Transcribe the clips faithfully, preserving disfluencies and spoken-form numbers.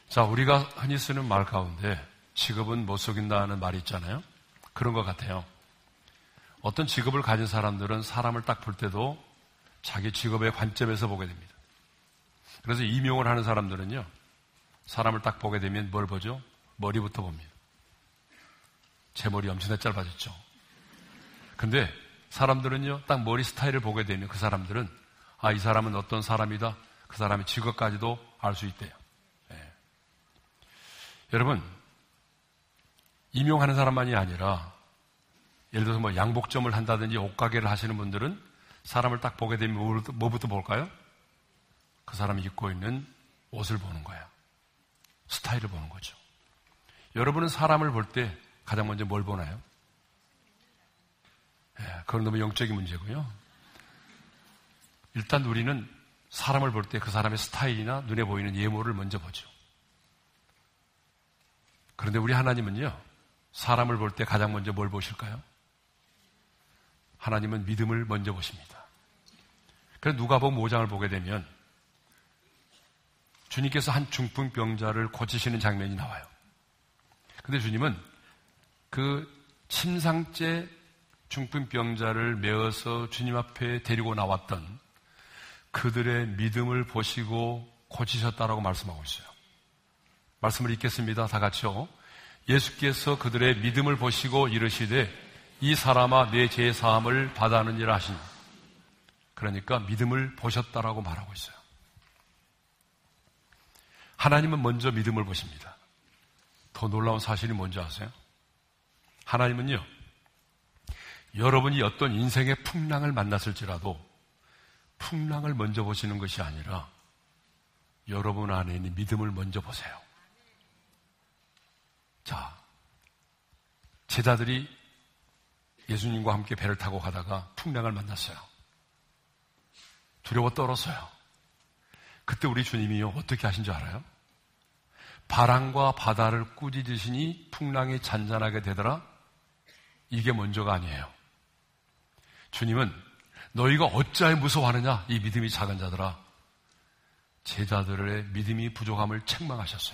자, 우리가 흔히 쓰는 말 가운데 직업은 못 속인다는 말이 있잖아요. 그런 것 같아요. 어떤 직업을 가진 사람들은 사람을 딱 볼 때도 자기 직업의 관점에서 보게 됩니다. 그래서 임용을 하는 사람들은요, 사람을 딱 보게 되면 뭘 보죠? 머리부터 봅니다. 제 머리 엄청나게 짧아졌죠. 근데 사람들은요, 딱 머리 스타일을 보게 되면 그 사람들은 아, 이 사람은 어떤 사람이다. 그 사람의 직업까지도 알 수 있대요. 네. 여러분, 임용하는 사람만이 아니라 예를 들어서 뭐 양복점을 한다든지 옷가게를 하시는 분들은 사람을 딱 보게 되면 뭐부터, 뭐부터 볼까요? 그 사람이 입고 있는 옷을 보는 거예요. 스타일을 보는 거죠. 여러분은 사람을 볼 때 가장 먼저 뭘 보나요? 예, 그건 너무 영적인 문제고요. 일단 우리는 사람을 볼 때 그 사람의 스타일이나 눈에 보이는 예모를 먼저 보죠. 그런데 우리 하나님은요, 사람을 볼 때 가장 먼저 뭘 보실까요? 하나님은 믿음을 먼저 보십니다. 그래서 누가복음 오 장을 보게 되면 주님께서 한 중풍병자를 고치시는 장면이 나와요. 근데 주님은 그 침상째 중풍병자를 메어서 주님 앞에 데리고 나왔던 그들의 믿음을 보시고 고치셨다라고 말씀하고 있어요. 말씀을 읽겠습니다. 다 같이요. 예수께서 그들의 믿음을 보시고 이르시되 이 사람아 내 죄 사함을 받았느니라 하시니. 그러니까 믿음을 보셨다라고 말하고 있어요. 하나님은 먼저 믿음을 보십니다. 더 놀라운 사실이 뭔지 아세요? 하나님은요, 여러분이 어떤 인생의 풍랑을 만났을지라도 풍랑을 먼저 보시는 것이 아니라 여러분 안에 있는 믿음을 먼저 보세요. 자, 제자들이 예수님과 함께 배를 타고 가다가 풍랑을 만났어요. 두려워 떨었어요. 그때 우리 주님이요, 어떻게 하신 줄 알아요? 바람과 바다를 꾸짖으시니 풍랑이 잔잔하게 되더라. 이게 먼저가 아니에요. 주님은 너희가 어찌하여 무서워하느냐, 이 믿음이 작은 자들아. 제자들의 믿음이 부족함을 책망하셨어요.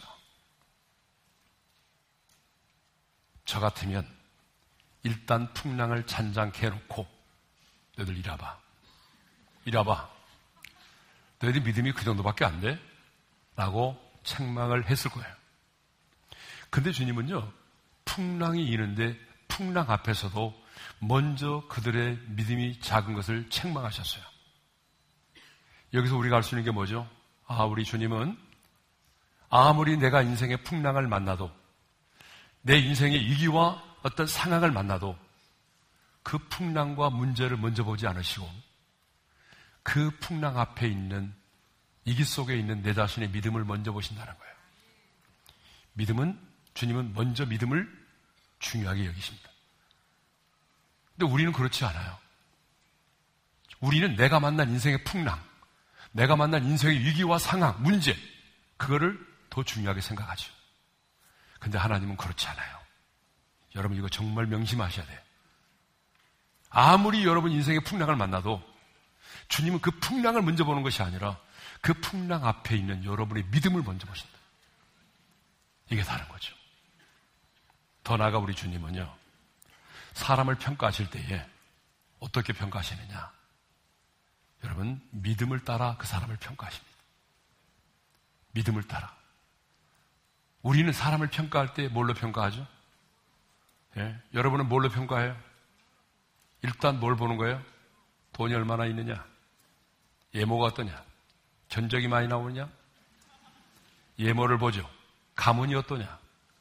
저 같으면 일단 풍랑을 잔잔케 해놓고 너희들 이라봐. 이라봐. 너희들 믿음이 그 정도밖에 안 돼? 라고 책망을 했을 거예요. 근데 주님은요, 풍랑이 이는데 풍랑 앞에서도 먼저 그들의 믿음이 작은 것을 책망하셨어요. 여기서 우리가 알 수 있는 게 뭐죠? 아, 우리 주님은 아무리 내가 인생의 풍랑을 만나도, 내 인생의 위기와 어떤 상황을 만나도 그 풍랑과 문제를 먼저 보지 않으시고 그 풍랑 앞에 있는 위기 속에 있는 내 자신의 믿음을 먼저 보신다는 거예요. 믿음은, 주님은 먼저 믿음을 중요하게 여기십니다. 근데 우리는 그렇지 않아요. 우리는 내가 만난 인생의 풍랑, 내가 만난 인생의 위기와 상황, 문제, 그거를 더 중요하게 생각하죠. 근데 하나님은 그렇지 않아요. 여러분 이거 정말 명심하셔야 돼요. 아무리 여러분 인생의 풍랑을 만나도 주님은 그 풍랑을 먼저 보는 것이 아니라 그 풍랑 앞에 있는 여러분의 믿음을 먼저 보신다. 이게 다른 거죠. 더 나아가 우리 주님은요, 사람을 평가하실 때에 어떻게 평가하시느냐? 여러분, 믿음을 따라 그 사람을 평가하십니다. 믿음을 따라. 우리는 사람을 평가할 때 뭘로 평가하죠? 예? 여러분은 뭘로 평가해요? 일단 뭘 보는 거예요? 돈이 얼마나 있느냐? 예모가 어떠냐? 견적이 많이 나오느냐? 예모를 보죠. 가문이 어떠냐?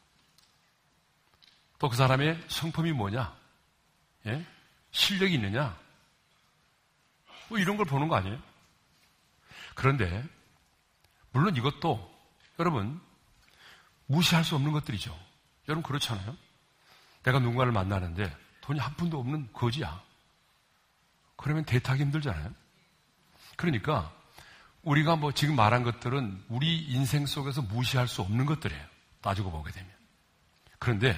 또 그 사람의 성품이 뭐냐? 예? 실력이 있느냐? 뭐 이런 걸 보는 거 아니에요? 그런데 물론 이것도 여러분 무시할 수 없는 것들이죠. 여러분 그렇잖아요. 내가 누군가를 만나는데 돈이 한 푼도 없는 거지야. 그러면 대타하기 힘들잖아요. 그러니까 우리가 뭐 지금 말한 것들은 우리 인생 속에서 무시할 수 없는 것들이에요. 따지고 보게 되면. 그런데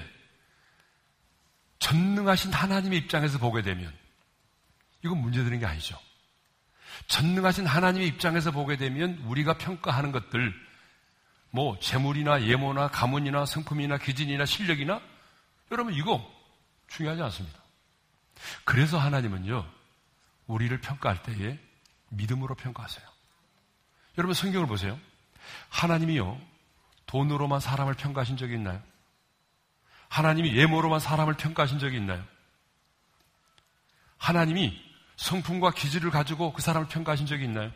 전능하신 하나님의 입장에서 보게 되면 이건 문제되는 게 아니죠. 전능하신 하나님의 입장에서 보게 되면 우리가 평가하는 것들, 뭐 재물이나 예모나 가문이나 성품이나 기진이나 실력이나 여러분 이거 중요하지 않습니다. 그래서 하나님은요 우리를 평가할 때에 믿음으로 평가하세요. 여러분 성경을 보세요. 하나님이요 돈으로만 사람을 평가하신 적이 있나요? 하나님이 예모로만 사람을 평가하신 적이 있나요? 하나님이 성품과 기질을 가지고 그 사람을 평가하신 적이 있나요?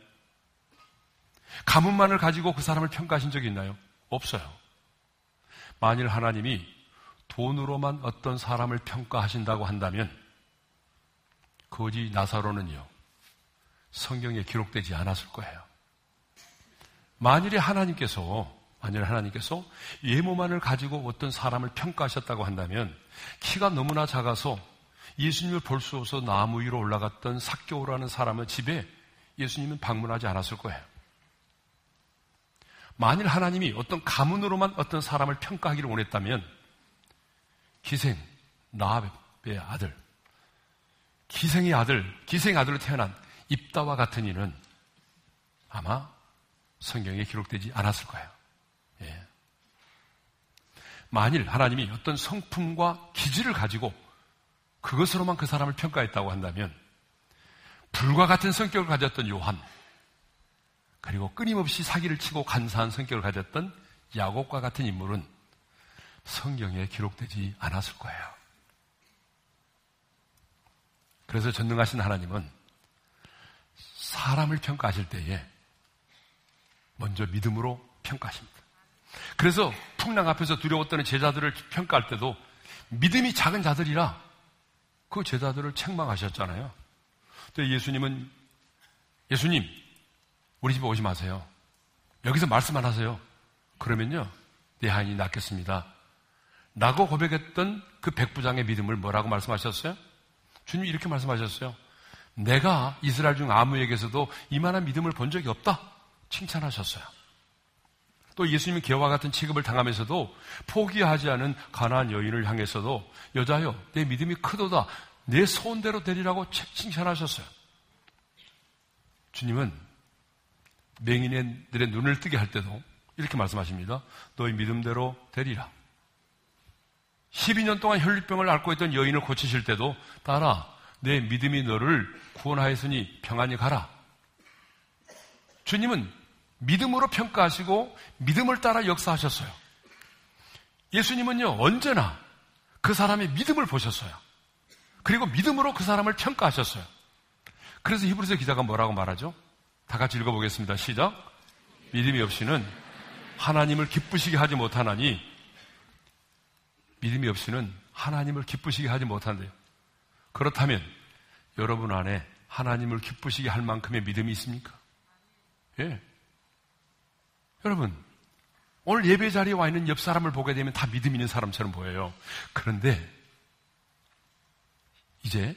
가문만을 가지고 그 사람을 평가하신 적이 있나요? 없어요. 만일 하나님이 돈으로만 어떤 사람을 평가하신다고 한다면 거지 나사로는요 성경에 기록되지 않았을 거예요. 만일에 하나님께서 만일 하나님께서 예모만을 가지고 어떤 사람을 평가하셨다고 한다면 키가 너무나 작아서 예수님을 볼 수 없어 나무 위로 올라갔던 삭개오라는 사람의 집에 예수님은 방문하지 않았을 거예요. 만일 하나님이 어떤 가문으로만 어떤 사람을 평가하기를 원했다면 기생 라합의 아들, 기생의 아들, 기생의 아들로 태어난 입다와 같은 이는 아마 성경에 기록되지 않았을 거예요. 예. 만일 하나님이 어떤 성품과 기질을 가지고 그것으로만 그 사람을 평가했다고 한다면 불과 같은 성격을 가졌던 요한, 그리고 끊임없이 사기를 치고 간사한 성격을 가졌던 야곱과 같은 인물은 성경에 기록되지 않았을 거예요. 그래서 전능하신 하나님은 사람을 평가하실 때에 먼저 믿음으로 평가하십니다. 그래서 풍랑 앞에서 두려워 떠는 제자들을 평가할 때도 믿음이 작은 자들이라 그 제자들을 책망하셨잖아요. 근데 예수님은 예수님 우리 집에 오지 마세요. 여기서 말씀만 하세요. 그러면요 내 하인이 낫겠습니다 라고 고백했던 그 백부장의 믿음을 뭐라고 말씀하셨어요? 주님이 이렇게 말씀하셨어요. 내가 이스라엘 중 아무에게서도 이만한 믿음을 본 적이 없다 칭찬하셨어요. 또 예수님은 개와 같은 취급을 당하면서도 포기하지 않은 가나안 여인을 향해서도 여자여 내 믿음이 크도다 내 소원대로 되리라고 칭찬하셨어요. 주님은 맹인들의 눈을 뜨게 할 때도 이렇게 말씀하십니다. 너희 믿음대로 되리라. 십이 년 동안 혈류병을 앓고 있던 여인을 고치실 때도 딸아 내 믿음이 너를 구원하였으니 평안히 가라. 주님은 믿음으로 평가하시고 믿음을 따라 역사하셨어요. 예수님은요 언제나 그 사람의 믿음을 보셨어요. 그리고 믿음으로 그 사람을 평가하셨어요. 그래서 히브리서 기자가 뭐라고 말하죠? 다 같이 읽어보겠습니다. 시작. 믿음이 없이는 하나님을 기쁘시게 하지 못하나니 믿음이 없이는 하나님을 기쁘시게 하지 못한대요. 그렇다면 여러분 안에 하나님을 기쁘시게 할 만큼의 믿음이 있습니까? 예. 여러분 오늘 예배 자리에 와 있는 옆 사람을 보게 되면 다 믿음 있는 사람처럼 보여요. 그런데 이제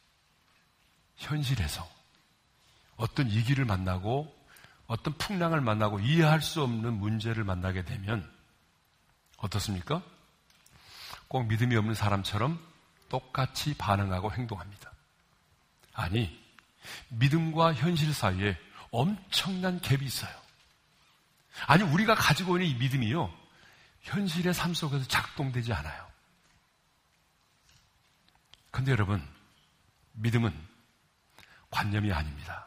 현실에서 어떤 위기를 만나고 어떤 풍랑을 만나고 이해할 수 없는 문제를 만나게 되면 어떻습니까? 꼭 믿음이 없는 사람처럼 똑같이 반응하고 행동합니다. 아니, 믿음과 현실 사이에 엄청난 갭이 있어요. 아니, 우리가 가지고 있는 이 믿음이요, 현실의 삶 속에서 작동되지 않아요. 근데 여러분, 믿음은 관념이 아닙니다.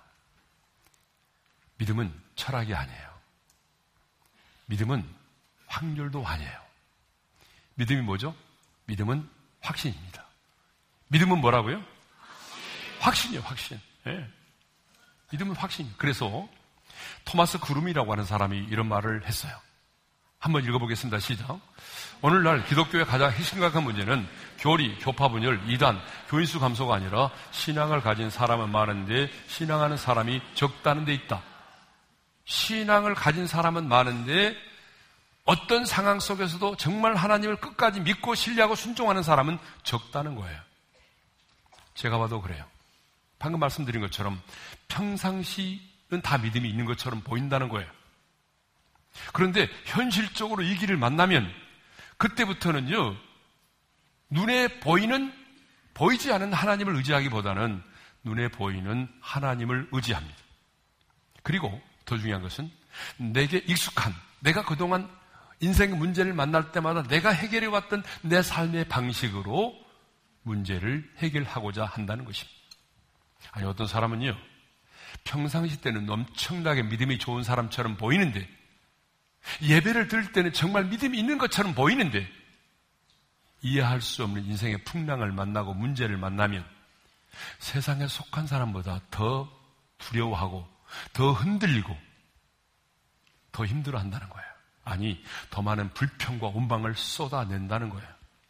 믿음은 철학이 아니에요. 믿음은 확률도 아니에요. 믿음이 뭐죠? 믿음은 확신입니다. 믿음은 뭐라고요? 확신이에요, 확신. 네. 믿음은 확신. 그래서 토마스 그룸이라고 하는 사람이 이런 말을 했어요. 한번 읽어보겠습니다. 시작. 오늘날 기독교의 가장 심각한 문제는 교리, 교파 분열, 이단, 교인수 감소가 아니라 신앙을 가진 사람은 많은데 신앙하는 사람이 적다는 데 있다. 신앙을 가진 사람은 많은데 어떤 상황 속에서도 정말 하나님을 끝까지 믿고 신뢰하고 순종하는 사람은 적다는 거예요. 제가 봐도 그래요. 방금 말씀드린 것처럼 평상시는 다 믿음이 있는 것처럼 보인다는 거예요. 그런데 현실적으로 이 길을 만나면 그때부터는요, 눈에 보이는, 보이지 않은 하나님을 의지하기보다는 눈에 보이는 하나님을 의지합니다. 그리고 더 중요한 것은 내게 익숙한 내가 그동안 인생의 문제를 만날 때마다 내가 해결해왔던 내 삶의 방식으로 문제를 해결하고자 한다는 것입니다. 아니, 어떤 사람은요, 평상시 때는 엄청나게 믿음이 좋은 사람처럼 보이는데, 예배를 드릴 때는 정말 믿음이 있는 것처럼 보이는데, 이해할 수 없는 인생의 풍랑을 만나고 문제를 만나면 세상에 속한 사람보다 더 두려워하고 더 흔들리고 더 힘들어한다는 거예요. 아니, 더 많은 불평과 원망을 쏟아낸다는 거예요.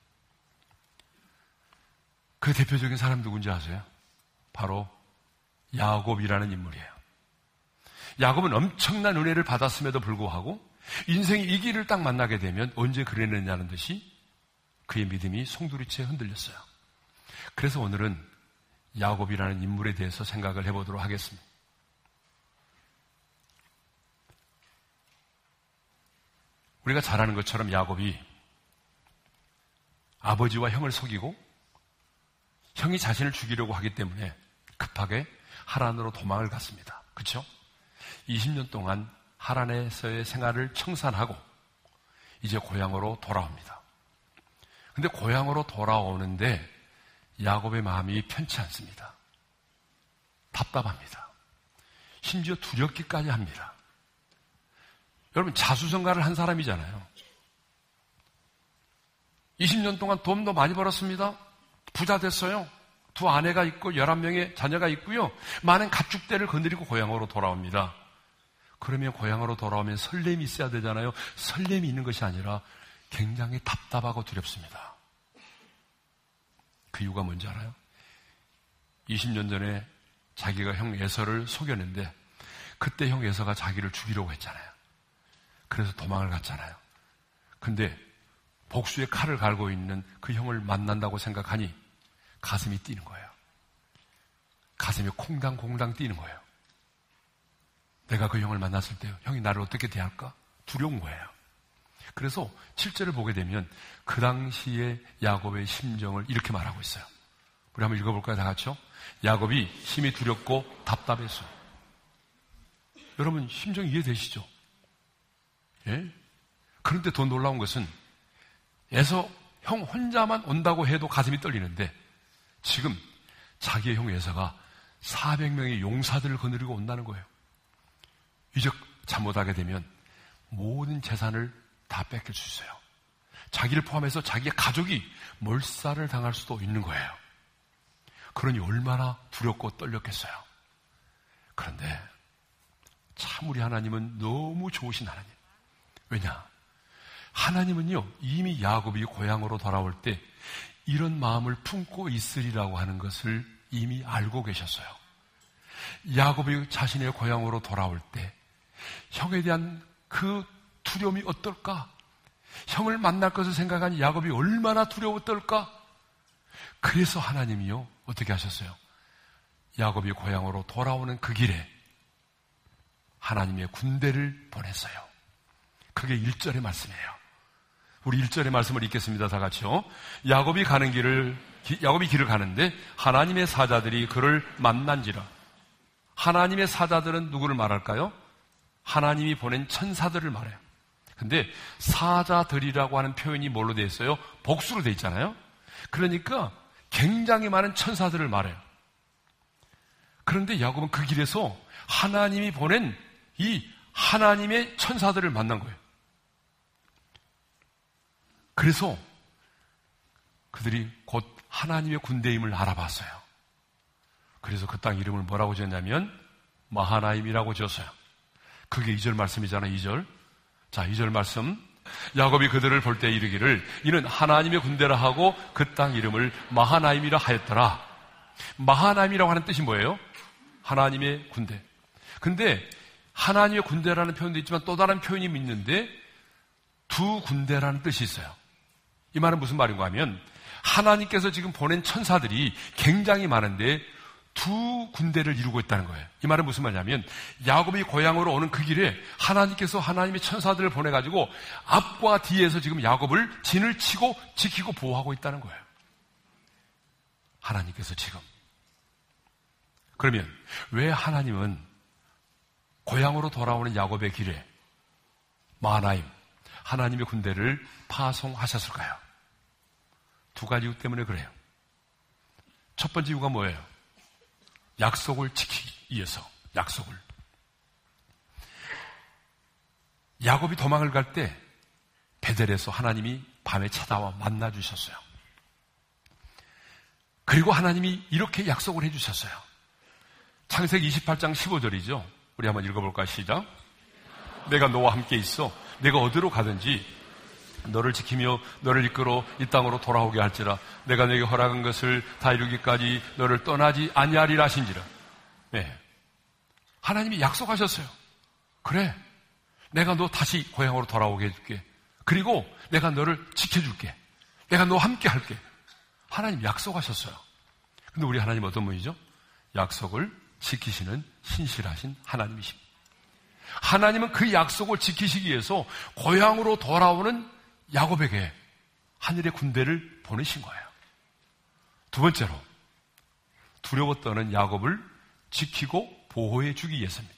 그 대표적인 사람 누군지 아세요? 바로 야곱이라는 인물이에요. 야곱은 엄청난 은혜를 받았음에도 불구하고 인생이 이 길을 딱 만나게 되면 언제 그랬느냐는 듯이 그의 믿음이 송두리째 흔들렸어요. 그래서 오늘은 야곱이라는 인물에 대해서 생각을 해보도록 하겠습니다. 우리가 잘 아는 것처럼 야곱이 아버지와 형을 속이고 형이 자신을 죽이려고 하기 때문에 급하게 하란으로 도망을 갔습니다. 그렇죠? 이십 년 동안 하란에서의 생활을 청산하고 이제 고향으로 돌아옵니다. 근데 고향으로 돌아오는데 야곱의 마음이 편치 않습니다. 답답합니다. 심지어 두렵기까지 합니다. 여러분, 자수성가를 한 사람이잖아요. 이십 년 동안 돈도 많이 벌었습니다. 부자 됐어요. 두 아내가 있고 열한 명의 자녀가 있고요. 많은 가축대를 거느리고 고향으로 돌아옵니다. 그러면 고향으로 돌아오면 설렘이 있어야 되잖아요. 설렘이 있는 것이 아니라 굉장히 답답하고 두렵습니다. 그 이유가 뭔지 알아요? 이십 년 전에 자기가 형 에서를 속였는데 그때 형 에서가 자기를 죽이려고 했잖아요. 그래서 도망을 갔잖아요. 근데 복수의 칼을 갈고 있는 그 형을 만난다고 생각하니 가슴이 뛰는 거예요. 가슴이 콩당콩당 뛰는 거예요. 내가 그 형을 만났을 때 형이 나를 어떻게 대할까? 두려운 거예요. 그래서 칠 절을 보게 되면 그 당시에 야곱의 심정을 이렇게 말하고 있어요. 우리 한번 읽어볼까요? 다 같이요? 야곱이 심히 두렵고 답답했어요. 여러분, 심정 이해되시죠? 예? 그런데 더 놀라운 것은 에서 형 혼자만 온다고 해도 가슴이 떨리는데 지금 자기의 형 에서가 사백 명의 용사들을 거느리고 온다는 거예요. 이제 잘못하게 되면 모든 재산을 다 뺏길 수 있어요. 자기를 포함해서 자기의 가족이 몰살을 당할 수도 있는 거예요. 그러니 얼마나 두렵고 떨렸겠어요. 그런데 참 우리 하나님은 너무 좋으신 하나님. 왜냐? 하나님은요, 이미 야곱이 고향으로 돌아올 때 이런 마음을 품고 있으리라고 하는 것을 이미 알고 계셨어요. 야곱이 자신의 고향으로 돌아올 때 형에 대한 그 두려움이 어떨까? 형을 만날 것을 생각하니 야곱이 얼마나 두려웠을까? 그래서 하나님이요, 어떻게 하셨어요? 야곱이 고향으로 돌아오는 그 길에 하나님의 군대를 보냈어요. 그게 일 절의 말씀이에요. 우리 일 절의 말씀을 읽겠습니다. 다 같이요. 야곱이 가는 길을, 야곱이 길을 가는데 하나님의 사자들이 그를 만난지라. 하나님의 사자들은 누구를 말할까요? 하나님이 보낸 천사들을 말해요. 근데 사자들이라고 하는 표현이 뭘로 되어 있어요? 복수로 되어 있잖아요. 그러니까 굉장히 많은 천사들을 말해요. 그런데 야곱은 그 길에서 하나님이 보낸 이 하나님의 천사들을 만난 거예요. 그래서 그들이 곧 하나님의 군대임을 알아봤어요. 그래서 그 땅 이름을 뭐라고 지었냐면 마하나임이라고 지었어요. 그게 이 절 말씀이잖아요. 이 절. 자, 이 절 말씀. 야곱이 그들을 볼 때 이르기를 이는 하나님의 군대라 하고 그 땅 이름을 마하나임이라 하였더라. 마하나임이라고 하는 뜻이 뭐예요? 하나님의 군대. 근데 하나님의 군대라는 표현도 있지만 또 다른 표현이 있는데 두 군대라는 뜻이 있어요. 이 말은 무슨 말인가 하면 하나님께서 지금 보낸 천사들이 굉장히 많은데 두 군대를 이루고 있다는 거예요. 이 말은 무슨 말이냐면 야곱이 고향으로 오는 그 길에 하나님께서 하나님의 천사들을 보내가지고 앞과 뒤에서 지금 야곱을 진을 치고 지키고 보호하고 있다는 거예요. 하나님께서 지금. 그러면 왜 하나님은 고향으로 돌아오는 야곱의 길에 마하나임, 하나님의 군대를 파송하셨을까요? 두 가지 이유 때문에 그래요. 첫 번째 이유가 뭐예요? 약속을 지키기 위해서. 약속을. 야곱이 도망을 갈 때 베델에서 하나님이 밤에 찾아와 만나 주셨어요. 그리고 하나님이 이렇게 약속을 해주셨어요. 창세기 이십팔 장 십오 절이죠. 우리 한번 읽어볼까요? 시작. 내가 너와 함께 있어. 내가 어디로 가든지 너를 지키며 너를 이끌어 이 땅으로 돌아오게 할지라. 내가 내게 허락한 것을 다 이루기까지 너를 떠나지 아니하리라 하신지라. 네. 하나님이 약속하셨어요. 그래, 내가 너 다시 고향으로 돌아오게 해줄게. 그리고 내가 너를 지켜줄게. 내가 너와 함께 할게. 하나님 약속하셨어요. 근데 우리 하나님 어떤 분이죠? 약속을 지키시는 신실하신 하나님이십니다. 하나님은 그 약속을 지키시기 위해서 고향으로 돌아오는 야곱에게 하늘의 군대를 보내신 거예요. 두 번째로, 두려워 떠는 야곱을 지키고 보호해 주기 위해서입니다.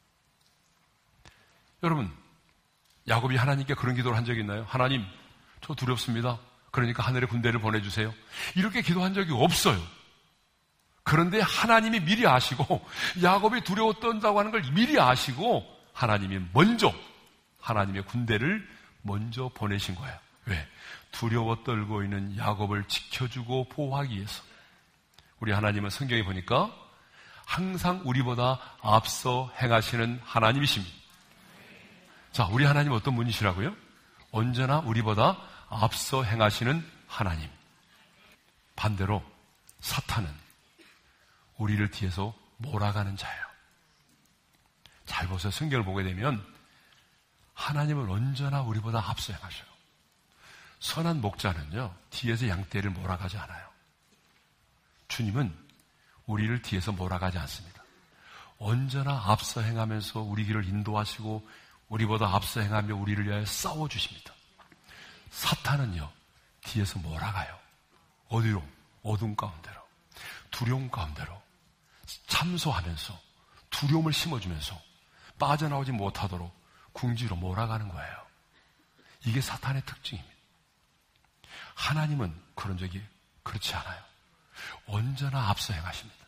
여러분, 야곱이 하나님께 그런 기도를 한 적이 있나요? 하나님, 저 두렵습니다. 그러니까 하늘의 군대를 보내주세요. 이렇게 기도한 적이 없어요. 그런데 하나님이 미리 아시고, 야곱이 두려워 떤다고 하는 걸 미리 아시고, 하나님이 먼저 하나님의 군대를 먼저 보내신 거예요. 왜? 두려워 떨고 있는 야곱을 지켜주고 보호하기 위해서. 우리 하나님은 성경에 보니까 항상 우리보다 앞서 행하시는 하나님이십니다. 자, 우리 하나님 어떤 분이시라고요? 언제나 우리보다 앞서 행하시는 하나님. 반대로 사탄은 우리를 뒤에서 몰아가는 자예요. 잘 보세요. 성경을 보게 되면 하나님은 언제나 우리보다 앞서 행하셔요. 선한 목자는요, 뒤에서 양떼를 몰아가지 않아요. 주님은 우리를 뒤에서 몰아가지 않습니다. 언제나 앞서 행하면서 우리 길을 인도하시고 우리보다 앞서 행하며 우리를 위하여 싸워주십니다. 사탄은요, 뒤에서 몰아가요. 어디로? 어둠 가운데로, 두려움 가운데로 참소하면서 두려움을 심어주면서 빠져나오지 못하도록 궁지로 몰아가는 거예요. 이게 사탄의 특징입니다. 하나님은 그런 적이 그렇지 않아요. 언제나 앞서 행하십니다.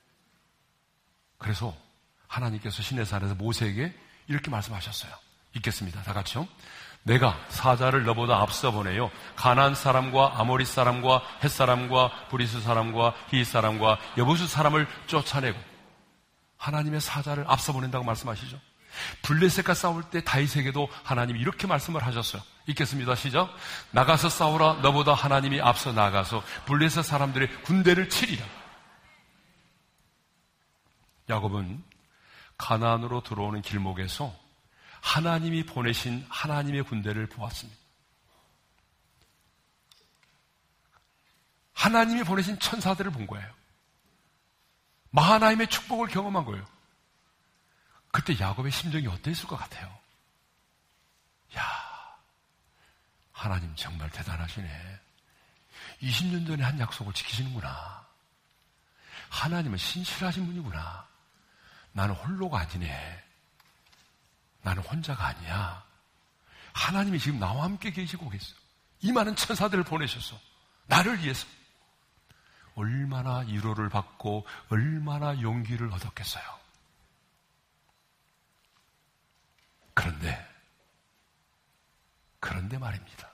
그래서 하나님께서 시내산에서 모세에게 이렇게 말씀하셨어요. 읽겠습니다. 다 같이요. 내가 사자를 너보다 앞서 보내요. 가나안 사람과 아모리 사람과 헷 사람과 브리스 사람과 히 사람과 여부수 사람을 쫓아내고. 하나님의 사자를 앞서 보낸다고 말씀하시죠. 블레셋과 싸울 때 다윗에게도 하나님이 이렇게 말씀을 하셨어요. 읽겠습니다. 시작. 나가서 싸우라. 너보다 하나님이 앞서 나가서 블레셋 사람들의 군대를 치리라. 야곱은 가나안으로 들어오는 길목에서 하나님이 보내신 하나님의 군대를 보았습니다. 하나님이 보내신 천사들을 본 거예요. 마하나임의 축복을 경험한 거예요. 그때 야곱의 심정이 어땠을 것 같아요? 야, 하나님 정말 대단하시네. 이십 년 전에 한 약속을 지키시는구나. 하나님은 신실하신 분이구나. 나는 홀로가 아니네. 나는 혼자가 아니야. 하나님이 지금 나와 함께 계시고 계세요. 이 많은 천사들을 보내셔서 나를 위해서. 얼마나 위로를 받고 얼마나 용기를 얻었겠어요. 그런데 그런데 말입니다.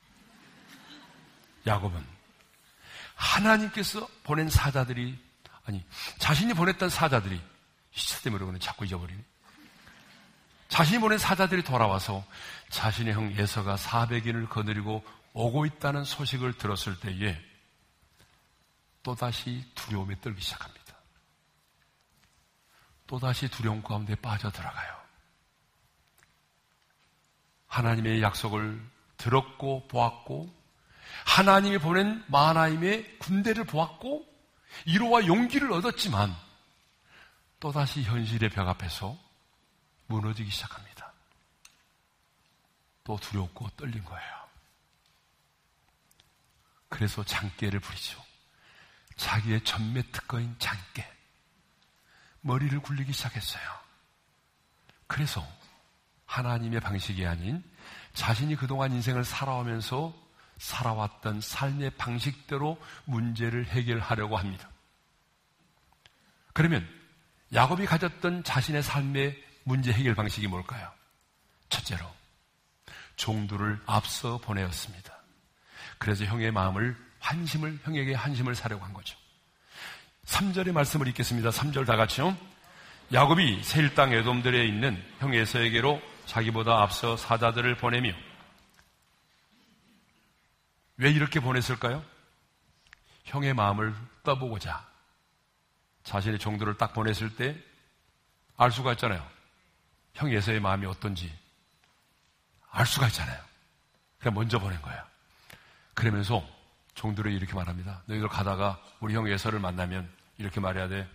야곱은 하나님께서 보낸 사자들이, 아니 자신이 보냈던 사자들이, 시차 때문에 그러네, 자꾸 잊어버리네. 자신이 보낸 사자들이 돌아와서 자신의 형 에서가 사백 인을 거느리고 오고 있다는 소식을 들었을 때에 또다시 두려움에 떨기 시작합니다. 또다시 두려움 가운데 빠져들어가요. 하나님의 약속을 들었고 보았고, 하나님이 보낸 마하나임의 군대를 보았고 위로와 용기를 얻었지만 또다시 현실의 벽 앞에서 무너지기 시작합니다. 또 두렵고 떨린 거예요. 그래서 장깨를 부리죠. 자기의 전매 특허인 장깨. 머리를 굴리기 시작했어요. 그래서 하나님의 방식이 아닌 자신이 그동안 인생을 살아오면서 살아왔던 삶의 방식대로 문제를 해결하려고 합니다. 그러면 야곱이 가졌던 자신의 삶의 문제 해결 방식이 뭘까요? 첫째로 종들을 앞서 보내었습니다. 그래서 형의 마음을 환심을 형에게 환심을 사려고 한 거죠. 삼 절의 말씀을 읽겠습니다. 삼 절 다 같이요. 야곱이 세일 땅 에돔들에 있는 형 에서에게로 자기보다 앞서 사자들을 보내며. 왜 이렇게 보냈을까요? 형의 마음을 떠보고자. 자신의 종들을 딱 보냈을 때 알 수가 있잖아요. 형 에서의 마음이 어떤지 알 수가 있잖아요. 그냥 먼저 보낸 거예요. 그러면서 종들이 이렇게 말합니다. 너희들 가다가 우리 형 에서를 만나면 이렇게 말해야 돼.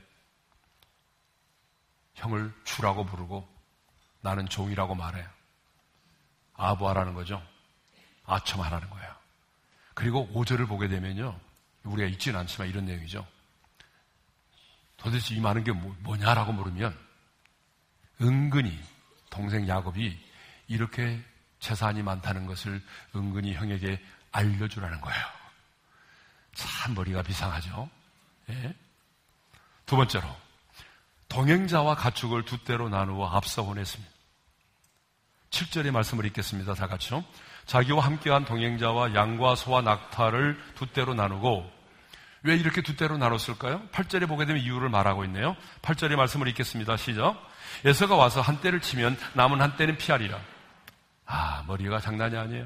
형을 주라고 부르고 나는 종이라고 말해. 아부하라는 거죠. 아첨하라는 거예요. 그리고 오 절을 보게 되면요. 우리가 읽지는 않지만 이런 내용이죠. 도대체 이 많은 게 뭐, 뭐냐라고 물으면 은근히 동생 야곱이 이렇게 재산이 많다는 것을 은근히 형에게 알려주라는 거예요. 참 머리가 비상하죠. 예. 두 번째로 동행자와 가축을 두 떼로 나누어 앞서 보냈습니다. 칠 절의 말씀을 읽겠습니다. 다 같이요. 자기와 함께한 동행자와 양과 소와 낙타를 두 떼로 나누고. 왜 이렇게 두 떼로 나눴을까요? 팔 절에 보게 되면 이유를 말하고 있네요. 팔 절의 말씀을 읽겠습니다. 시작. 에서가 와서 한 떼를 치면 남은 한 떼는 피하리라. 아, 머리가 장난이 아니에요.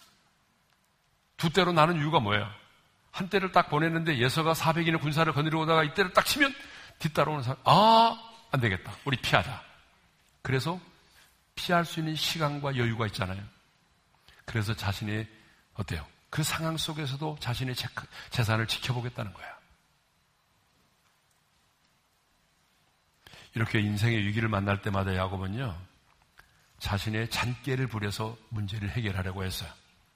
두 떼로 나눈 이유가 뭐예요? 한 떼를 딱 보냈는데 예서가 사백인의 군사를 거느리고 오다가 이 떼를 딱 치면 뒤따라오는 사람, 아, 안 되겠다. 우리 피하자. 그래서 피할 수 있는 시간과 여유가 있잖아요. 그래서 자신의, 어때요? 그 상황 속에서도 자신의 재산을 지켜보겠다는 거야. 이렇게 인생의 위기를 만날 때마다 야곱은요, 자신의 잔꾀를 부려서 문제를 해결하려고 했어요.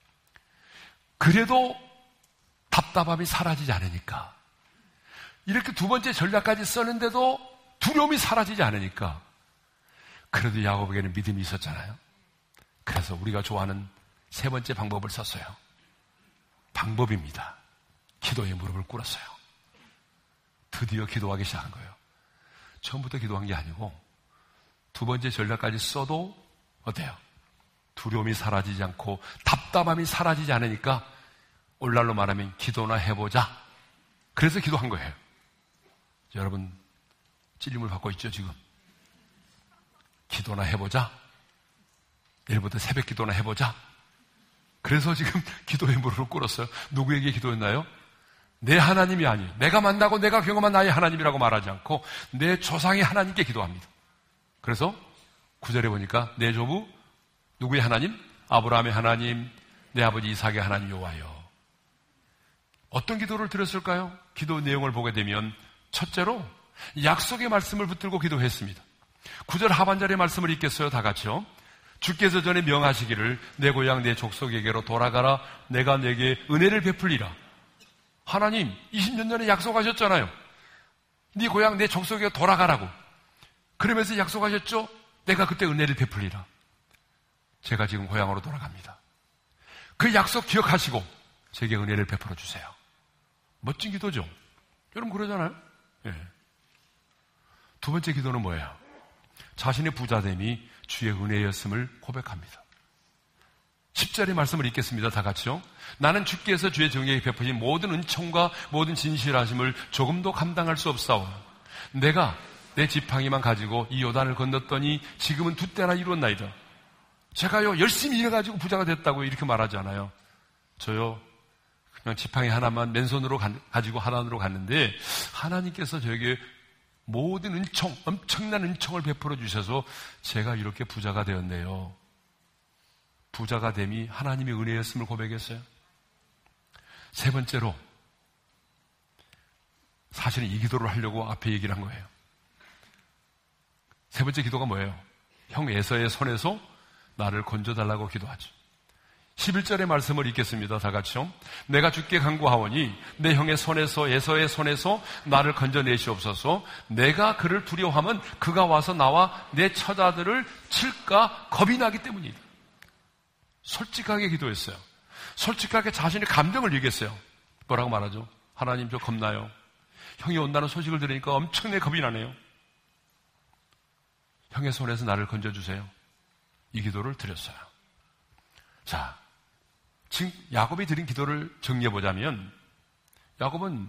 그래도 답답함이 사라지지 않으니까, 이렇게 두 번째 전략까지 썼는데도 두려움이 사라지지 않으니까, 그래도 야곱에게는 믿음이 있었잖아요. 그래서 우리가 좋아하는 세 번째 방법을 썼어요. 방법입니다. 기도에 무릎을 꿇었어요. 드디어 기도하기 시작한 거예요. 처음부터 기도한 게 아니고 두 번째 전략까지 써도 어때요? 두려움이 사라지지 않고 답답함이 사라지지 않으니까 오늘날로 말하면 기도나 해보자. 그래서 기도한 거예요. 여러분 찔림을 받고 있죠 지금? 기도나 해보자. 내일부터 새벽 기도나 해보자. 그래서 지금 기도의 무릎을 꿇었어요. 누구에게 기도했나요? 내 하나님이 아니에요. 내가 만나고 내가 경험한 나의 하나님이라고 말하지 않고 내 조상의 하나님께 기도합니다. 그래서 구절에 보니까 내 조부 누구의 하나님? 아브라함의 하나님, 내 아버지 이삭의 하나님 여호와여. 어떤 기도를 드렸을까요? 기도 내용을 보게 되면 첫째로 약속의 말씀을 붙들고 기도했습니다. 구절 하반절의 말씀을 읽겠어요. 다 같이요. 주께서 전에 명하시기를 내 고향 내 족속에게로 돌아가라. 내가 내게 은혜를 베풀리라. 하나님 이십 년 전에 약속하셨잖아요. 네 고향 내 족속에 돌아가라고. 그러면서 약속하셨죠. 내가 그때 은혜를 베풀리라. 제가 지금 고향으로 돌아갑니다. 그 약속 기억하시고 제게 은혜를 베풀어 주세요. 멋진 기도죠. 여러분 그러잖아요. 네. 두 번째 기도는 뭐예요? 자신의 부자됨이 주의 은혜였음을 고백합니다. 십 절의 말씀을 읽겠습니다. 다 같이요. 나는 주께서 주의 정의에 베푸신 모든 은총과 모든 진실하심을 조금도 감당할 수 없사오나 내가 내 지팡이만 가지고 이 요단을 건넜더니 지금은 두 때나 이뤘나이다. 제가요 열심히 일해가지고 부자가 됐다고 이렇게 말하지 않아요. 저요 그냥 지팡이 하나만 맨손으로 가, 가지고 하나으로 갔는데 하나님께서 저에게 모든 은총, 엄청난 은총을 베풀어 주셔서 제가 이렇게 부자가 되었네요. 부자가 됨이 하나님의 은혜였음을 고백했어요. 세 번째로 사실은 이 기도를 하려고 앞에 얘기를 한 거예요. 세 번째 기도가 뭐예요? 형 에서의 손에서 나를 건져달라고 기도하죠. 십일 절의 말씀을 읽겠습니다. 다 같이요. 내가 주께 간구하오니 내 형의 손에서 에서의 손에서 나를 건져내시옵소서. 내가 그를 두려워하면 그가 와서 나와 내 처자들을 칠까 겁이 나기 때문이다. 솔직하게 기도했어요. 솔직하게 자신의 감정을 얘기했어요. 뭐라고 말하죠? 하나님, 저 겁나요. 형이 온다는 소식을 들으니까 엄청나게 겁이 나네요. 형의 손에서 나를 건져주세요. 이 기도를 드렸어요. 자, 지금 야곱이 드린 기도를 정리해보자면, 야곱은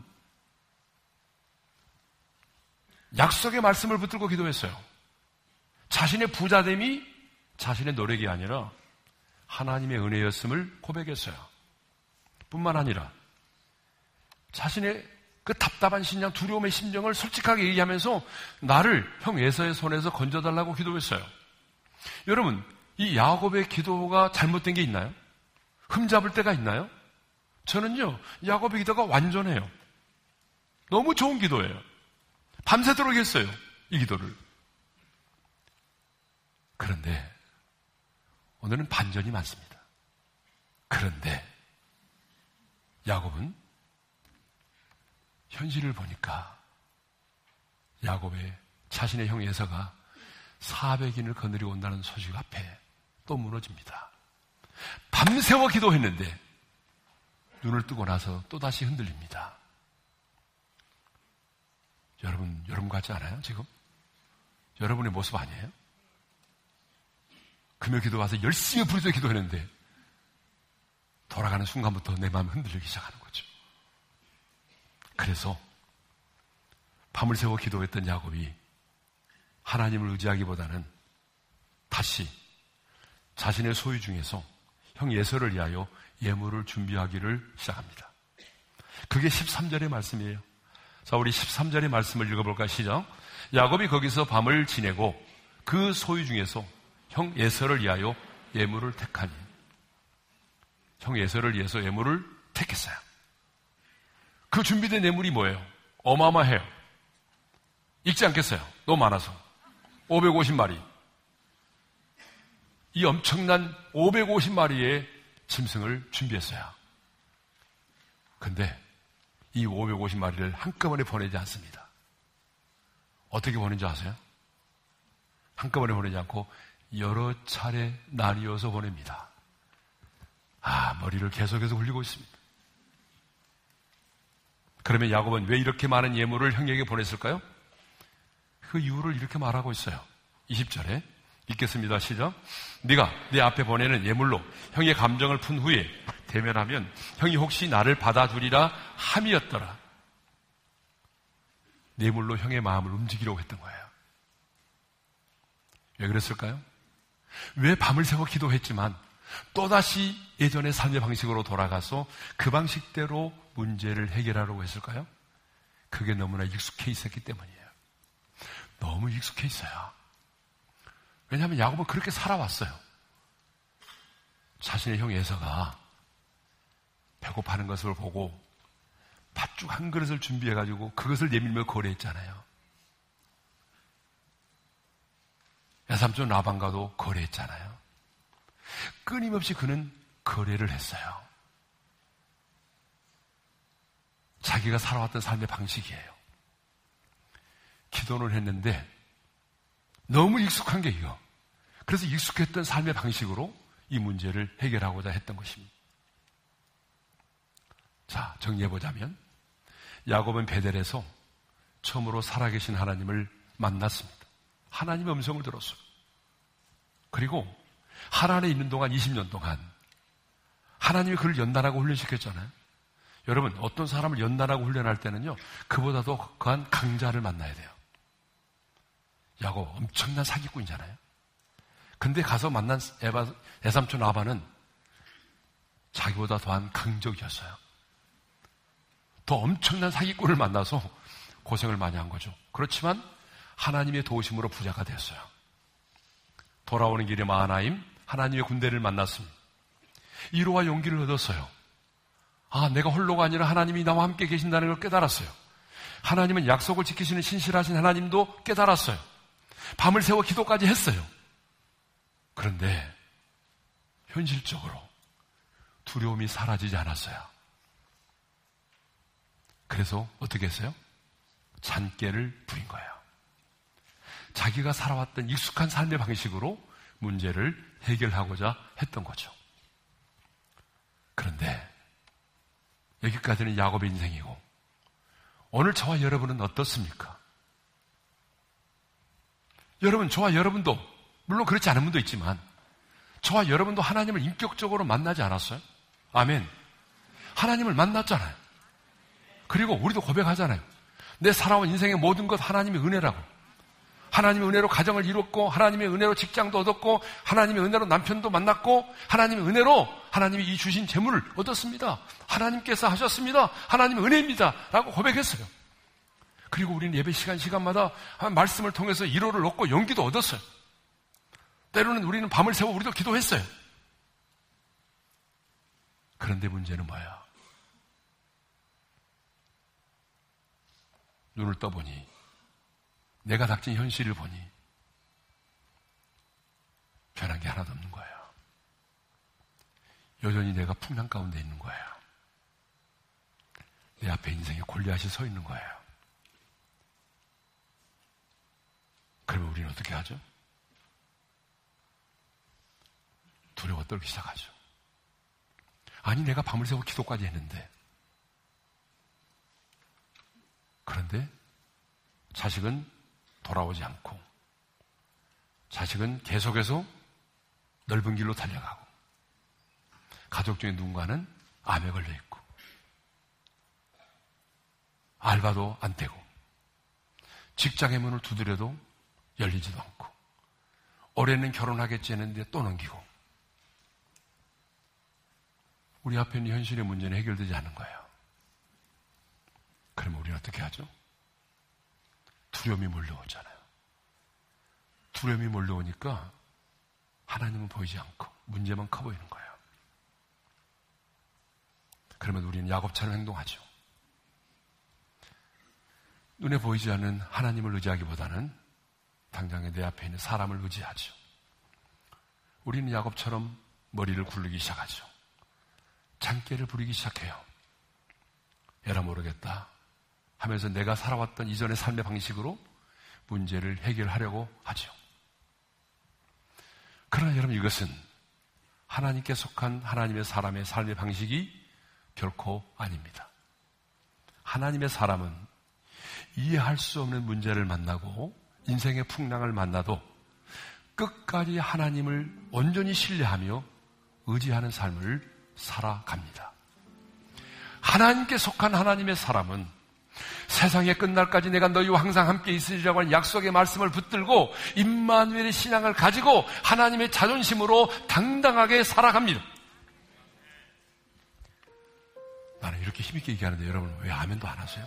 약속의 말씀을 붙들고 기도했어요. 자신의 부자됨이 자신의 노력이 아니라 하나님의 은혜였음을 고백했어요. 뿐만 아니라 자신의 그 답답한 심령, 두려움의 심정을 솔직하게 얘기하면서 나를 형 에서의 손에서 건져달라고 기도했어요. 여러분, 이 야곱의 기도가 잘못된 게 있나요? 흠잡을 때가 있나요? 저는요, 야곱의 기도가 완전해요. 너무 좋은 기도예요. 밤새도록 했어요, 이 기도를. 그런데 오늘은 반전이 많습니다. 그런데 야곱은 현실을 보니까 야곱의 자신의 형 에서가 사백인을 거느리고 온다는 소식 앞에 또 무너집니다. 밤새워 기도했는데 눈을 뜨고 나서 또다시 흔들립니다. 여러분, 여러분 같지 않아요? 지금? 여러분의 모습 아니에요? 금요 기도 와서 열심히 부르짖어 기도했는데 돌아가는 순간부터 내 마음이 흔들리기 시작하는 거죠. 그래서 밤을 새워 기도했던 야곱이 하나님을 의지하기보다는 다시 자신의 소유 중에서 형 에서를 위하여 예물을 준비하기를 시작합니다. 그게 십삼 절의 말씀이에요. 자, 우리 십삼 절의 말씀을 읽어볼까요? 시작. 야곱이 거기서 밤을 지내고 그 소유 중에서 형 에서를 위하여 예물을 택하니. 형 에서를 위해서 예물을 택했어요. 그 준비된 예물이 뭐예요? 어마어마해요. 읽지 않겠어요? 너무 많아서. 오백오십 마리. 이 엄청난 오백오십 마리의 짐승을 준비했어요. 근데 이 오백오십 마리를 한꺼번에 보내지 않습니다. 어떻게 보낸지 아세요? 한꺼번에 보내지 않고 여러 차례 나뉘어서 보냅니다. 아, 머리를 계속해서 굴리고 있습니다. 그러면 야곱은 왜 이렇게 많은 예물을 형에게 보냈을까요? 그 이유를 이렇게 말하고 있어요. 이십 절에 읽겠습니다. 시작. 네가 내 앞에 보내는 예물로 형의 감정을 푼 후에 대면하면 형이 혹시 나를 받아주리라 함이었더라. 예물로 형의 마음을 움직이려고 했던 거예요. 왜 그랬을까요? 왜 밤을 새워 기도했지만 또다시 예전의 삶의 방식으로 돌아가서 그 방식대로 문제를 해결하려고 했을까요? 그게 너무나 익숙해 있었기 때문이에요. 너무 익숙해 있어요. 왜냐하면 야곱은 그렇게 살아왔어요. 자신의 형 에서가 배고파하는 것을 보고 팥죽 한 그릇을 준비해가지고 그것을 내밀며 거래했잖아요. 야삼촌 라반과도 거래했잖아요. 끊임없이 그는 거래를 했어요. 자기가 살아왔던 삶의 방식이에요. 기도를 했는데 너무 익숙한 게 이거. 그래서 익숙했던 삶의 방식으로 이 문제를 해결하고자 했던 것입니다. 자, 정리해보자면 야곱은 베델에서 처음으로 살아계신 하나님을 만났습니다. 하나님의 음성을 들었어요. 그리고 하란에 있는 동안 이십 년 동안 하나님이 그를 연단하고 훈련시켰잖아요. 여러분, 어떤 사람을 연단하고 훈련할 때는요, 그보다도 그한 강자를 만나야 돼요. 야곱 엄청난 사기꾼이잖아요. 근데 가서 만난 에바, 애삼촌 라반은 자기보다 더한 강적이었어요. 더 엄청난 사기꾼을 만나서 고생을 많이 한 거죠. 그렇지만 하나님의 도우심으로 부자가 되었어요. 돌아오는 길에 마하나임 하나님의 군대를 만났습니다. 위로와 용기를 얻었어요. 아, 내가 홀로가 아니라 하나님이 나와 함께 계신다는 걸 깨달았어요. 하나님은 약속을 지키시는 신실하신 하나님도 깨달았어요. 밤을 새워 기도까지 했어요. 그런데 현실적으로 두려움이 사라지지 않았어요. 그래서 어떻게 했어요? 잔꾀를 부린 거예요. 자기가 살아왔던 익숙한 삶의 방식으로 문제를 해결하고자 했던 거죠. 그런데 여기까지는 야곱의 인생이고, 오늘 저와 여러분은 어떻습니까? 여러분, 저와 여러분도, 물론 그렇지 않은 분도 있지만, 저와 여러분도 하나님을 인격적으로 만나지 않았어요? 아멘. 하나님을 만났잖아요. 그리고 우리도 고백하잖아요. 내 살아온 인생의 모든 것 하나님의 은혜라고. 하나님의 은혜로 가정을 이뤘고, 하나님의 은혜로 직장도 얻었고, 하나님의 은혜로 남편도 만났고, 하나님의 은혜로 하나님이 이 주신 재물을 얻었습니다. 하나님께서 하셨습니다. 하나님의 은혜입니다. 라고 고백했어요. 그리고 우리는 예배 시간 시간마다 말씀을 통해서 위로를 얻고 용기도 얻었어요. 때로는 우리는 밤을 새워 우리도 기도했어요. 그런데 문제는 뭐야? 눈을 떠보니, 내가 닥친 현실을 보니 변한 게 하나도 없는 거예요. 여전히 내가 풍랑 가운데 있는 거예요. 내 앞에 인생의 골리앗이 서 있는 거예요. 그러면 우리는 어떻게 하죠? 두려워 떨기 시작하죠. 아니, 내가 밤을 새워 기도까지 했는데. 그런데 자식은 돌아오지 않고, 자식은 계속해서 넓은 길로 달려가고, 가족 중에 누군가는 암에 걸려 있고, 알바도 안 되고, 직장의 문을 두드려도 열리지도 않고, 올해는 결혼하겠지 했는데 또 넘기고, 우리 앞에 있는 현실의 문제는 해결되지 않는 거예요. 그러면 우리는 어떻게 하죠? 두려움이 몰려오잖아요. 두려움이 몰려오니까 하나님은 보이지 않고 문제만 커 보이는 거예요. 그러면 우리는 야곱처럼 행동하죠. 눈에 보이지 않는 하나님을 의지하기보다는 당장에 내 앞에 있는 사람을 의지하죠. 우리는 야곱처럼 머리를 굴리기 시작하죠. 잔꾀를 부리기 시작해요. 에라 모르겠다 하면서 내가 살아왔던 이전의 삶의 방식으로 문제를 해결하려고 하죠. 그러나 여러분, 이것은 하나님께 속한 하나님의 사람의 삶의 방식이 결코 아닙니다. 하나님의 사람은 이해할 수 없는 문제를 만나고 인생의 풍랑을 만나도 끝까지 하나님을 온전히 신뢰하며 의지하는 삶을 살아갑니다. 하나님께 속한 하나님의 사람은 세상의 끝날까지 내가 너희와 항상 함께 있으리라고 하는 약속의 말씀을 붙들고 임마누엘의 신앙을 가지고 하나님의 자존심으로 당당하게 살아갑니다. 나는 이렇게 힘있게 얘기하는데 여러분 왜 아멘도 안 하세요?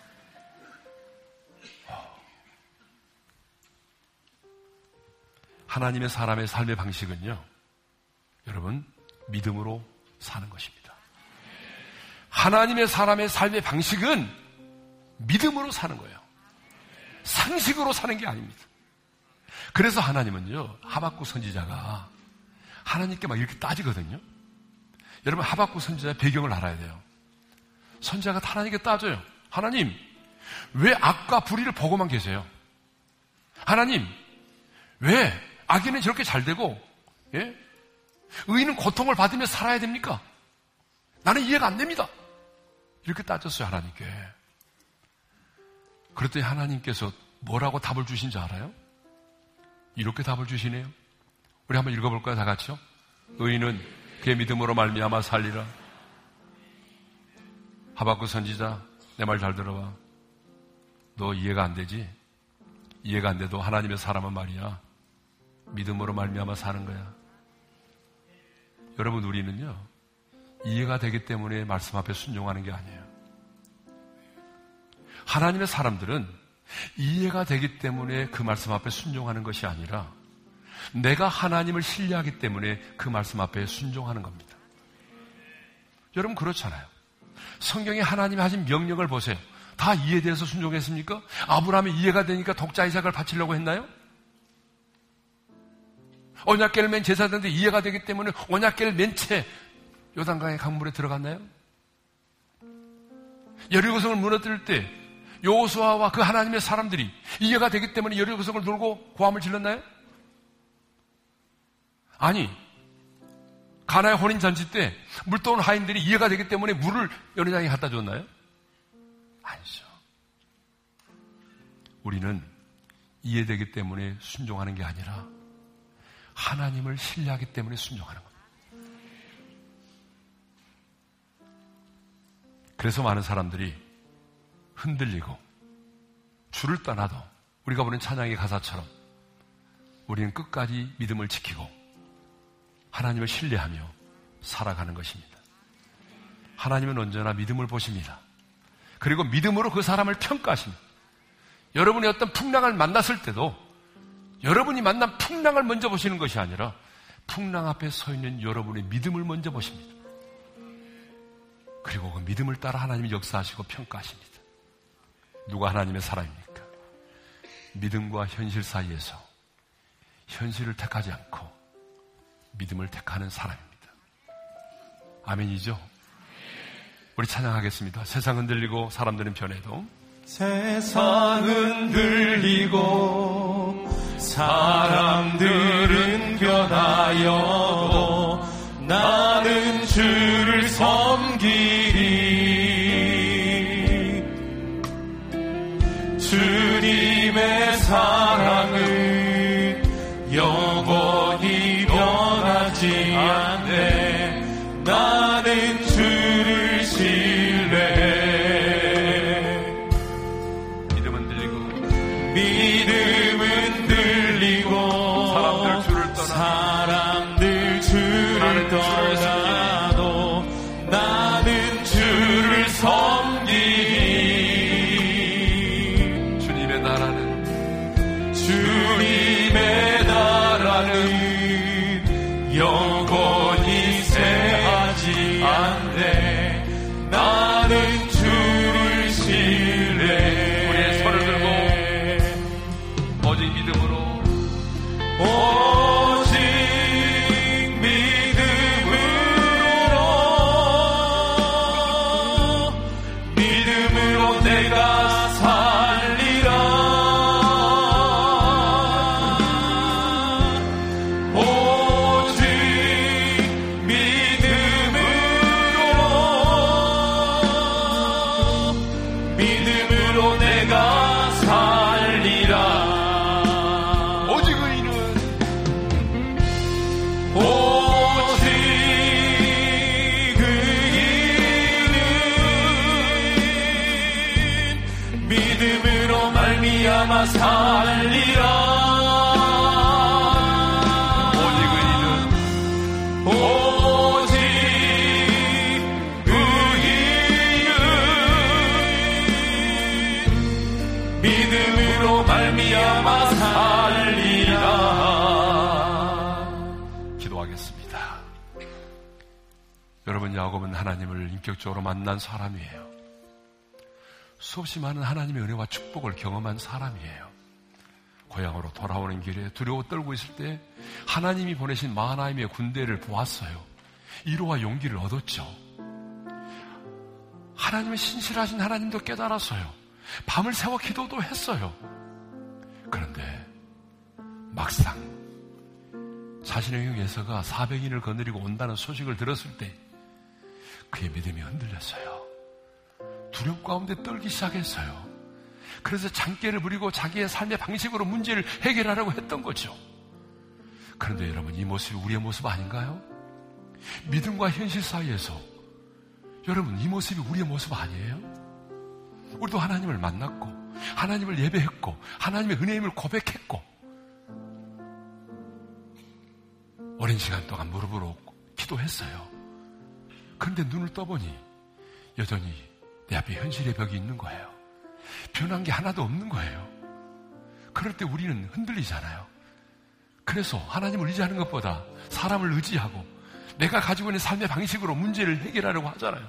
하나님의 사람의 삶의 방식은요, 여러분, 믿음으로 사는 것입니다. 하나님의 사람의 삶의 방식은 믿음으로 사는 거예요. 상식으로 사는 게 아닙니다. 그래서 하나님은요, 하박국 선지자가 하나님께 막 이렇게 따지거든요. 여러분, 하박국 선지자의 배경을 알아야 돼요. 선지자가 하나님께 따져요. 하나님, 왜 악과 불의를 보고만 계세요? 하나님, 왜 악인은 저렇게 잘 되고, 예? 의인은 고통을 받으며 살아야 됩니까? 나는 이해가 안 됩니다. 이렇게 따졌어요, 하나님께. 그랬더니 하나님께서 뭐라고 답을 주신 줄 알아요? 이렇게 답을 주시네요. 우리 한번 읽어볼까요, 다 같이요? 의인은 그의 믿음으로 말미암아 살리라. 하박국 선지자, 내 말 잘 들어봐. 너 이해가 안 되지? 이해가 안 돼도 하나님의 사람은 말이야, 믿음으로 말미암아 사는 거야. 여러분, 우리는요, 이해가 되기 때문에 말씀 앞에 순종하는 게 아니에요. 하나님의 사람들은 이해가 되기 때문에 그 말씀 앞에 순종하는 것이 아니라 내가 하나님을 신뢰하기 때문에 그 말씀 앞에 순종하는 겁니다. 여러분, 그렇잖아요. 성경에 하나님이 하신 명령을 보세요. 다 이해돼서 순종했습니까? 아브라함이 이해가 되니까 독자 이삭을 바치려고 했나요? 언약궤를 맨 제사장인데 이해가 되기 때문에 언약궤를 맨 채 요단강의 강물에 들어갔나요? 여리고성을 무너뜨릴 때 여호수아와 그 하나님의 사람들이 이해가 되기 때문에 여리고성을 돌고 고함을 질렀나요? 아니, 가나의 혼인잔치 때 물떠온 하인들이 이해가 되기 때문에 물을 여리고성에 갖다 줬나요? 아니죠. 우리는 이해되기 때문에 순종하는 게 아니라 하나님을 신뢰하기 때문에 순종하는 겁니다. 그래서 많은 사람들이 흔들리고 줄을 떠나도 우리가 보는 찬양의 가사처럼 우리는 끝까지 믿음을 지키고 하나님을 신뢰하며 살아가는 것입니다. 하나님은 언제나 믿음을 보십니다. 그리고 믿음으로 그 사람을 평가하십니다. 여러분이 어떤 풍랑을 만났을 때도 여러분이 만난 풍랑을 먼저 보시는 것이 아니라 풍랑 앞에 서 있는 여러분의 믿음을 먼저 보십니다. 그리고 그 믿음을 따라 하나님이 역사하시고 평가하십니다. 누가 하나님의 사람입니까? 믿음과 현실 사이에서 현실을 택하지 않고 믿음을 택하는 사람입니다. 아멘이죠? 우리 찬양하겠습니다. 세상 흔들리고 사람들은 변해도 세상 흔들리고 사람들은 변하여도 나는 주를 섬기리. 주님의 사랑은 영원히 변하지 않네. 나는 주를 신뢰해. 믿음은 들리고 믿음은 들리고 사람들 주를 떠나 사람들 주를 떠나도 나는 주를 섬기리. 주님의 나라는 주님의 나라는 영원히 쇠하지 않네. 나는 주를 신뢰해. 우리의 손을 들고 오직 믿음으로 오직 믿음으로 믿음으로 내가 살리라. 오직 믿음으로 믿음으로 내가 살리라. 오직 의인은 오직 의인은 믿음으로 말미암아 살리라. 오직 의인은 오직 의인은 믿음으로 말미암아 살리라. 기도하겠습니다. 여러분, 야곱은 하나님을 인격적으로 만난 사람이에요. 수없이 많은 하나님의 은혜와 축복을 경험한 사람이에요. 고향으로 돌아오는 길에 두려워 떨고 있을 때 하나님이 보내신 마하나임의 군대를 보았어요. 위로와 용기를 얻었죠. 하나님은 신실하신 하나님도 깨달았어요. 밤을 새워 기도도 했어요. 그런데 막상 자신의 형 에서가 사백인을 거느리고 온다는 소식을 들었을 때 그의 믿음이 흔들렸어요. 두려움 가운데 떨기 시작했어요. 그래서 장깨를 부리고 자기의 삶의 방식으로 문제를 해결하려고 했던 거죠. 그런데 여러분, 이 모습이 우리의 모습 아닌가요? 믿음과 현실 사이에서 여러분, 이 모습이 우리의 모습 아니에요? 우리도 하나님을 만났고 하나님을 예배했고 하나님의 은혜임을 고백했고 오랜 시간 동안 무릎으로 기도했어요. 그런데 눈을 떠보니 여전히 내 앞에 현실의 벽이 있는 거예요. 변한 게 하나도 없는 거예요. 그럴 때 우리는 흔들리잖아요. 그래서 하나님을 의지하는 것보다 사람을 의지하고 내가 가지고 있는 삶의 방식으로 문제를 해결하려고 하잖아요.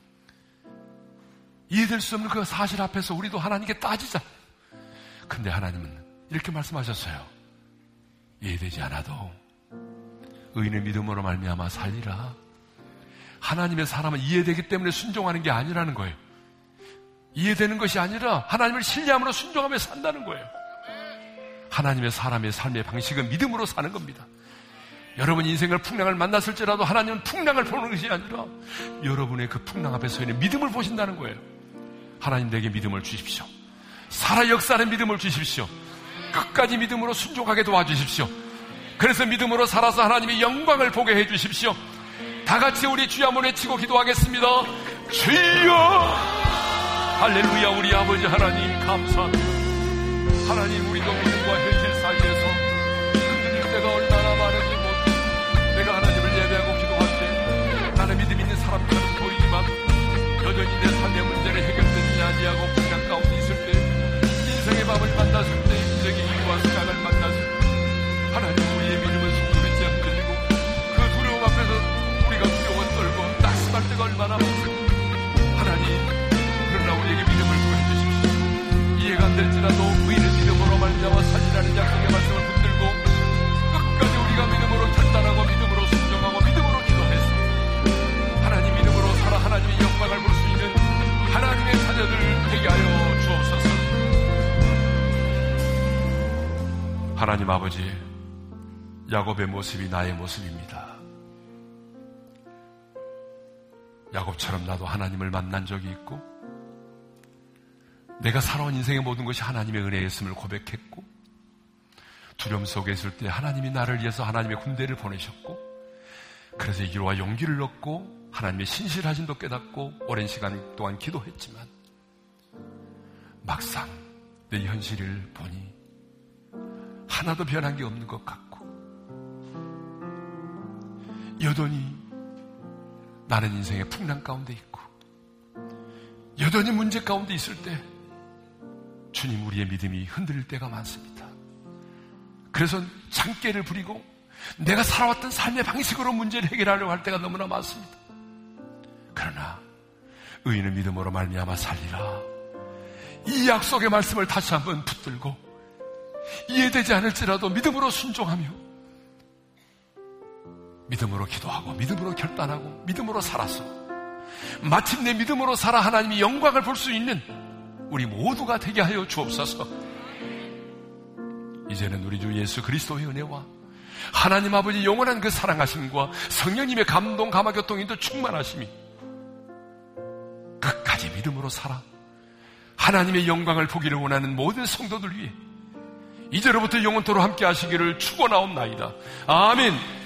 이해될 수 없는 그 사실 앞에서 우리도 하나님께 따지자. 근데 하나님은 이렇게 말씀하셨어요. 이해되지 않아도 의인의 믿음으로 말미암아 살리라. 하나님의 사람은 이해되기 때문에 순종하는 게 아니라는 거예요. 이해되는 것이 아니라 하나님을 신뢰함으로 순종하며 산다는 거예요. 하나님의 사람의 삶의 방식은 믿음으로 사는 겁니다. 여러분 인생을 풍랑을 만났을지라도 하나님은 풍랑을 보는 것이 아니라 여러분의 그 풍랑 앞에 서 있는 믿음을 보신다는 거예요. 하나님 내게 믿음을 주십시오. 살아 역사하는 믿음을 주십시오. 끝까지 믿음으로 순종하게 도와주십시오. 그래서 믿음으로 살아서 하나님의 영광을 보게 해주십시오. 다 같이 우리 주여 한번 외치고 기도하겠습니다. 주여! 할렐루야. 우리 아버지 하나님 감사합니다. 하나님 우리도 믿음과 현실 사이에서 흔들릴 때가 얼마나 많은지 모르겠습니다. 내가 하나님을 예배하고 기도할 때 나는 믿음 있는 사람처럼 보이지만 여전히 내 삶의 문제를 해결되지 아니하고 풍랑 가운데 있을 때 인생의 밤을 만났을 때 인생의 이유와 수량을 만났을 때 하나님 우리의 믿음은 송두리째 흔들리고 그 두려움 앞에서 우리가 두려워 떨고 낙심할 때가 얼마나 많습니다. 하나님 그러나 우리에게 믿음을 보여주십시오. 이해가 안 될지라도 의인은 믿음으로 말미암아 살리라는 약속의 말씀을 붙들고 끝까지 우리가 믿음으로 결단하고 믿음으로 순종하고 믿음으로 기도했습니다. 하나님 믿음으로 살아 하나님의 영광을 볼 수 있는 하나님의 자녀들 되게 하여 주옵소서. 하나님 아버지, 야곱의 모습이 나의 모습입니다. 야곱처럼 나도 하나님을 만난 적이 있고 내가 살아온 인생의 모든 것이 하나님의 은혜였음을 고백했고 두려움 속에 있을 때 하나님이 나를 위해서 하나님의 군대를 보내셨고 그래서 이기로와 용기를 얻고 하나님의 신실하심도 깨닫고 오랜 시간 동안 기도했지만 막상 내 현실을 보니 하나도 변한 게 없는 것 같고 여전히 나는 인생의 풍랑 가운데 있고 여전히 문제 가운데 있을 때 주님 우리의 믿음이 흔들릴 때가 많습니다. 그래서 장깨를 부리고 내가 살아왔던 삶의 방식으로 문제를 해결하려고 할 때가 너무나 많습니다. 그러나 의인은 믿음으로 말미암아 살리라. 이 약속의 말씀을 다시 한번 붙들고 이해되지 않을지라도 믿음으로 순종하며 믿음으로 기도하고 믿음으로 결단하고 믿음으로 살아서 마침내 믿음으로 살아 하나님의 영광을 볼 수 있는 우리 모두가 되게 하여 주옵소서. 이제는 우리 주 예수 그리스도의 은혜와 하나님 아버지 영원한 그 사랑하심과 성령님의 감동 감화교통인도 충만하심이 끝까지 믿음으로 살아 하나님의 영광을 보기를 원하는 모든 성도들 위해 이제로부터 영원토록 함께 하시기를 축원하옵나이다. 아멘.